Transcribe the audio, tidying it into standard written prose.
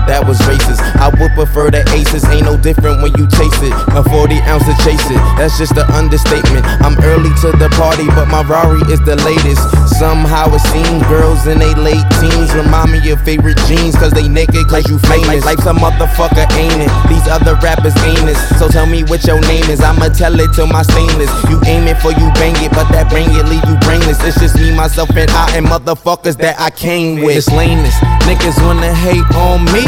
that was racist. I would prefer the aces, ain't no different when you chase it. A 40 ounce to chase it, that's just an understatement. I'm early to the party, but my Rari is the latest. Somehow it seems girls in they late teens remind me of favorite jeans, cause they naked, cause you famous. Life's a motherfucker, ain't it? These other rappers ain't it. So tell me what your name is, I'ma tell it till my stainless. You aim it for you bang it, but that bang it leave you brainless. It's just me, myself, and I, and motherfuckers that I came with. It's lameness, niggas wanna hate on me.